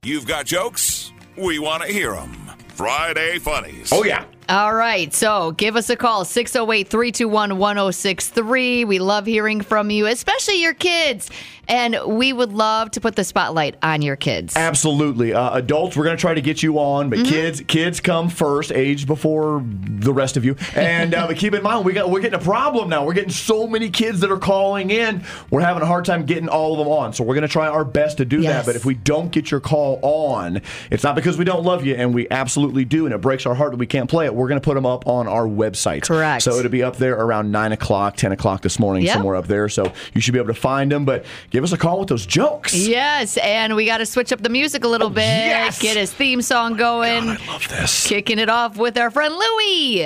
You've got jokes? We want to hear them. Friday Funnies. Oh, yeah. All right, so give us a call, 608-321-1063. We love hearing from you, especially your kids. And we would love to put the spotlight on your kids. Absolutely. Adults, we're going to try to get you on, but kids come first, age before the rest of you. And but keep in mind, we're getting a problem now. We're getting so many kids that are calling in. We're having a hard time getting all of them on. So we're going to try our best to do that. But if we don't get your call on, it's not because we don't love you, and we absolutely do, and it breaks our heart that we can't play it. We're going to put them up on our website. Correct. So it'll be up there around 9 o'clock, 10 o'clock this morning, somewhere up there. So you should be able to find them. But give us a call with those jokes. Yes, and we got to switch up the music a little bit. Yes. Get his theme song going. God, I love this. Kicking it off with our friend Louie.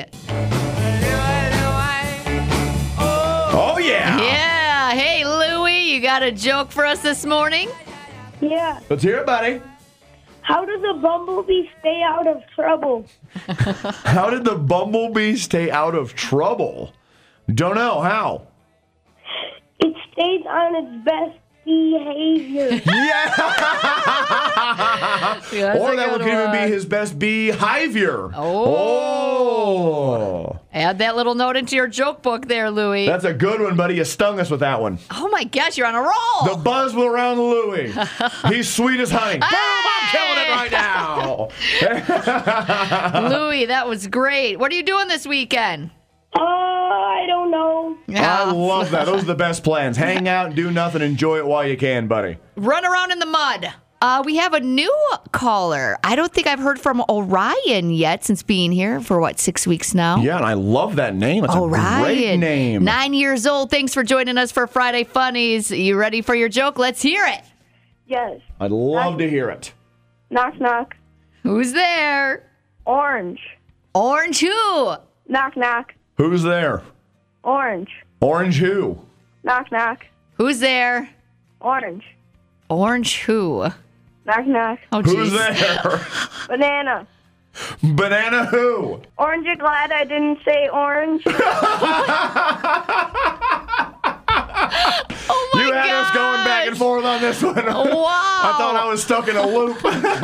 Oh, yeah. Yeah. Hey, Louie, you got a joke for us this morning? Yeah. Let's hear it, buddy. How does a bumblebee stay out of trouble? How did the bumblebee stay out of trouble? Don't know. How? It stays on its best behavior. Yeah. That's Or a that good would even one. be his best behavior. Oh. Add that little note into your joke book there, Louie. That's a good one, buddy. You stung us with that one. Oh, my gosh, you're on a roll. The buzz will around Louie. He's sweet as honey. Boom, I'm killing it right now. Louie, that was great. What are you doing this weekend? I don't know. I love that. Those are the best plans. Hang out and do nothing. Enjoy it while you can, buddy. Run around in the mud. We have a new caller. I don't think I've heard from Orion yet since being here for, 6 weeks now? Yeah, and I love that name. It's Orion. a great name. 9 years old. Thanks for joining us for Friday Funnies. You ready for your joke? Let's hear it. Yes. I'd love to hear it. Knock, knock. Who's there? Orange. Orange who? Knock, knock. Who's there? Orange. Orange who? Knock, knock. Who's there? Orange. Orange who? Knock, knock. Oh, Who's jeez. there? Banana. Banana who? Orange, you glad I didn't say orange? Oh, my You had us going back and gosh. forth on this one. Wow. I thought I was stuck in a loop.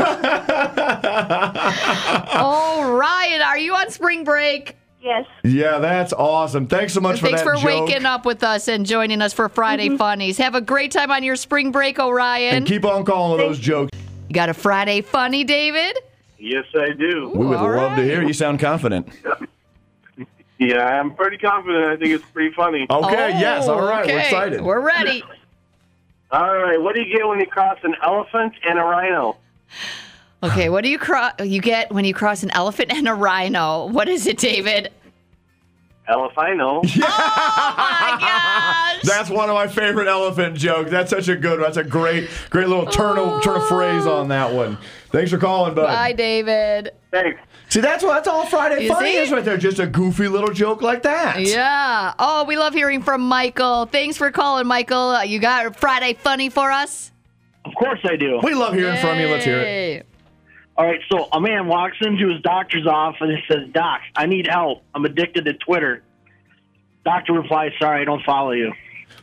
Oh, Ryan, are you on spring break? Yes. Yeah, that's awesome. Thanks so much Thanks for for that joke. waking up with us and joining us for Friday Funnies. Have a great time on your spring break, Orion. And keep on calling with those jokes. You got a Friday Funny, David? Yes, I do. We would all love to right. hear you sound confident. Yeah, I'm pretty confident. I think it's pretty funny. Okay, yes, all right, we're okay. excited. We're ready. All right, what do you get when you cross an elephant and a rhino? Okay, what do you get when you cross an elephant and a rhino? What is it, David? Elephino. Oh, my gosh. That's one of my favorite elephant jokes. That's such a good one. That's a great little turn of phrase on that one. Thanks for calling, bud. Bye, David. Thanks. See, that's all Friday You Funny see? is right there. Just a goofy little joke like that. Yeah. Oh, we love hearing from Michael. Thanks for calling, Michael. You got Friday Funny for us? Of course I do. We love hearing from you. Let's hear it. Yay. All right, so a man walks into his doctor's office and he says, "Doc, I need help. I'm addicted to Twitter." Doctor replies, "Sorry, I don't follow you."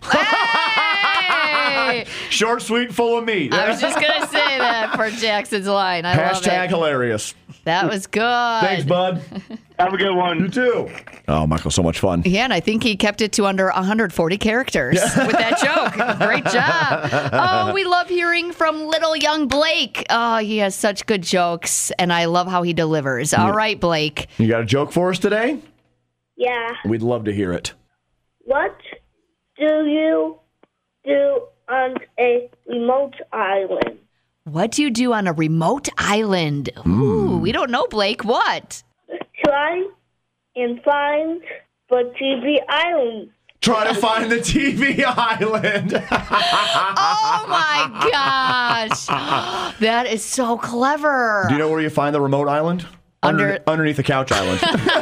Hey! Short, sweet, full of meat. I was just going to say that for Jackson's line. I love Hashtag it. hilarious. That was good. Thanks, bud. Have a good You one. too. Oh, Michael, so much fun. Yeah, and I think he kept it to under 140 characters with that joke. Great job. Oh, we love hearing from little young Blake. Oh, he has such good jokes, and I love how he delivers. All right, Blake. You got a joke for us today? Yeah. We'd love to hear it. What do you do on a remote island? What do you do on a remote island? Ooh, we don't know, Blake. What? Try and find the TV island. Try to find the TV island. Oh, my gosh. That is so clever. Do you know where you find the remote island? Underneath the couch island.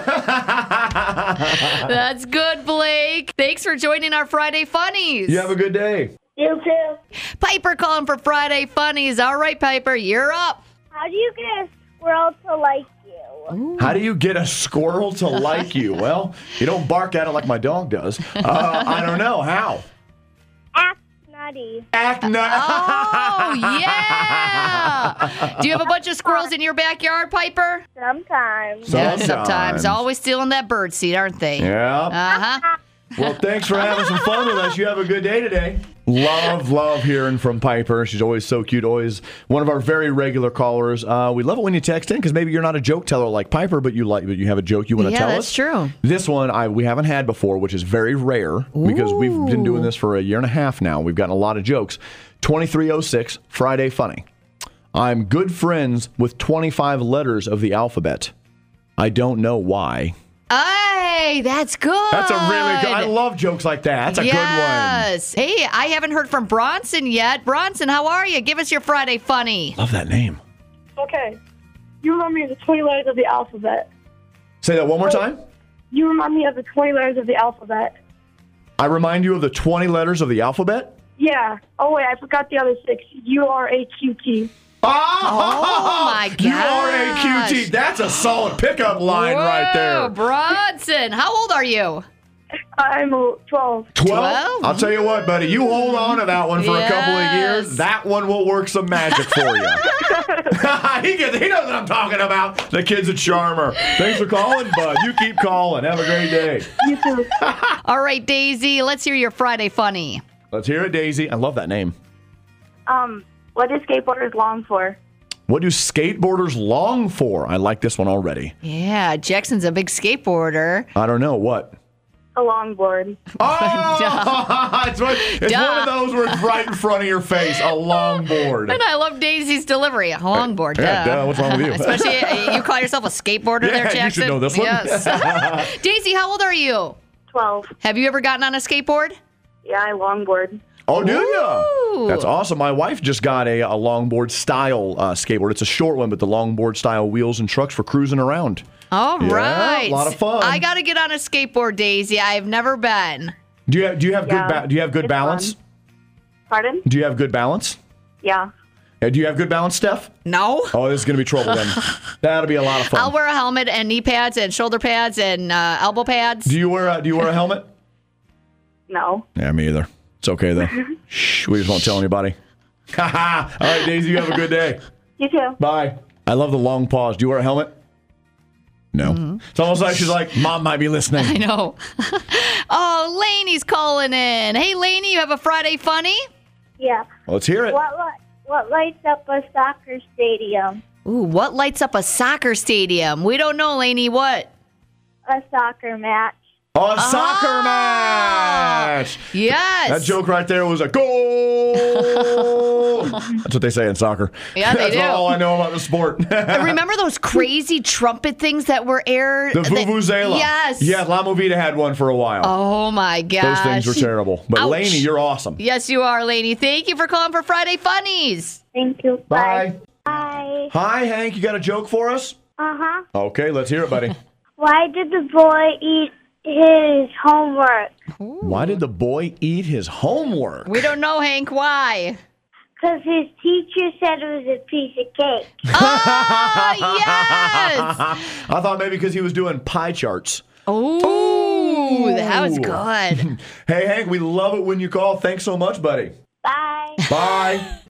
That's good, Blake. Thanks for joining our Friday Funnies. You have a good day. You too. Piper calling for Friday Funnies. All right, Piper, you're up. How do you get a squirrel to like you? How do you get a squirrel to like you? Well, you don't bark at it like my dog does. I don't know. How? Act nice. naughty. Act Oh, yeah. Do you have a bunch of squirrels in your backyard, Piper? Sometimes. Yeah, sometimes. Always stealing that bird seed, aren't they? Yeah. Uh-huh. Well, thanks for having some fun with us. You have a good day today. Love hearing from Piper. She's always so cute. Always one of our very regular callers. We love it when you text in because maybe you're not a joke teller like Piper, but you have a joke you want to tell us. Yeah, that's true. This one we haven't had before, which is very rare because we've been doing this for a year and a half now. We've gotten a lot of jokes. 2306 Friday Funny. I'm good friends with 25 letters of the alphabet. I don't know why. Hey, that's good. That's a really good. I love jokes like that. That's a good one. Yes. Hey, I haven't heard from Bronson yet. Bronson, how are you? Give us your Friday funny. Love that name. Okay. You remind me of the 20 letters of the alphabet. Say that one more time. You remind me of the 20 letters of the alphabet. I remind you of the 20 letters of the alphabet? Yeah. Oh, wait, I forgot the other 6. URAQT. Oh, my gosh. URAQT. That's a solid pickup line right there. Bronson, how old are you? I'm 12. 12? I'll tell you what, buddy. You hold on to that one for a couple of years. That one will work some magic for you. He knows what I'm talking about. The kid's a charmer. Thanks for calling, bud. You keep calling. Have a great day. You too. All right, Daisy, let's hear your Friday funny. Let's hear it, Daisy. I love that name. What do skateboarders long for? What do skateboarders long for? I like this one already. Yeah, Jackson's a big skateboarder. I don't know. What? A longboard. Oh! it's one of those where it's right in front of your face. A longboard. And I love Daisy's delivery. A longboard. Yeah, what's wrong with you? Especially, you call yourself a skateboarder there, Jackson? You should know this one. Yes. Daisy, how old are you? 12. Have you ever gotten on a skateboard? Yeah, I longboard. Oh, do you? Ooh. That's awesome. My wife just got a longboard style skateboard. It's a short one, but the longboard style wheels and trucks for cruising around. All right. A lot of fun. I got to get on a skateboard, Daisy. I've never been. Do you have good balance? Fun. Pardon? Do you have good balance? Yeah. Do you have good balance, Steph? No. Oh, this is going to be trouble then. That'll be a lot of fun. I'll wear a helmet and knee pads and shoulder pads and elbow pads. Do you wear a helmet? No. Yeah, me either. It's okay though. Shh, we just won't tell anybody. All right, Daisy, you have a good day. You too. Bye. I love the long pause. Do you wear a helmet? No. Mm-hmm. It's almost like she's like, Mom might be listening. I know. Oh, Laney's calling in. Hey, Laney, you have a Friday funny? Yeah. Well, let's hear it. What lights up a soccer stadium? Ooh, what lights up a soccer stadium? We don't know, Laney. What? A soccer match. Oh, a soccer match. Yes. That joke right there was a goal. That's what they say in soccer. Yeah, they do. That's all I know about the sport. Remember those crazy trumpet things that were aired? The Vuvuzela. Yes. Yeah, La Movida had one for a while. Oh, my gosh. Those things were terrible. But Ouch. Laney, you're awesome. Yes, you are, Laney. Thank you for calling for Friday Funnies. Thank you. Bye. Bye. Hi, Hank. You got a joke for us? Uh-huh. Okay, let's hear it, buddy. Why did the boy eat his homework? Why did the boy eat his homework? We don't know, Hank. Why? Because his teacher said it was a piece of cake. Oh, yes. I thought maybe because he was doing pie charts. Ooh, that was good. Hey, Hank, we love it when you call. Thanks so much, buddy. Bye. Bye.